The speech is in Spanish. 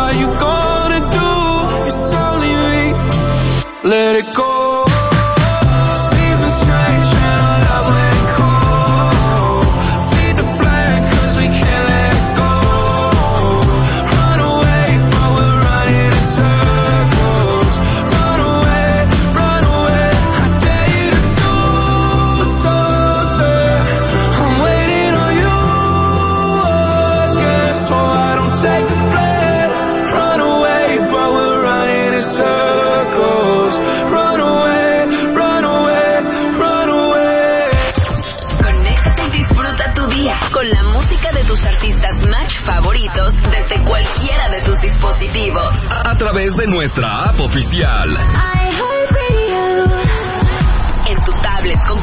are you gonna do? It's only me. Let it go. Sleeping strange, trying to love when cold. Feed the flame, cause we can't let go. Run away, but we're running in circles. Run away, I dare you to do something. I'm waiting on you again, so I don't take the blame. Run away, but we're running in circles. Run away, run away, run away. Conéctate y disfruta tu día con la música de tus artistas Match favoritos desde cualquiera de tus dispositivos. A través de nuestra app oficial. En tu tablet, con